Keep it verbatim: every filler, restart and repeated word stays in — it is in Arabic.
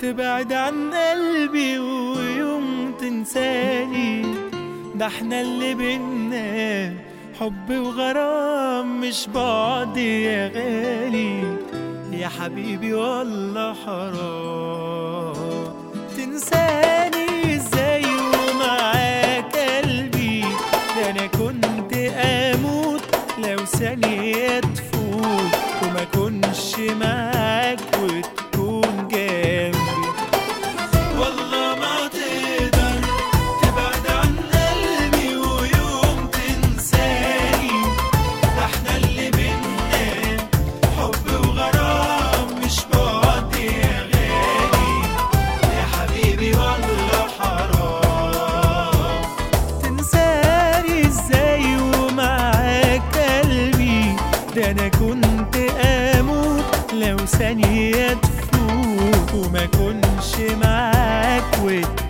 تبعد عن قلبي ويوم تنساني. ده احنا اللي بينا حب وغرام مش بعد يا غالي يا حبيبي والله حرام تنساني ازاي ومعاك قلبي. ده انا كنت اموت لو ثانية تفوت وما كنش معاك وتكون جنبي. والله ما تقدر تبعد عن قلبي ويوم تنساني. ده احنا اللي بينا حب وغرام مش بعد يا غالي يا حبيبي والله حرام تنساني ازاي ومعاك قلبي. ده انا كنت اموت لو ثانية تفوت وما كنش معاك وتكون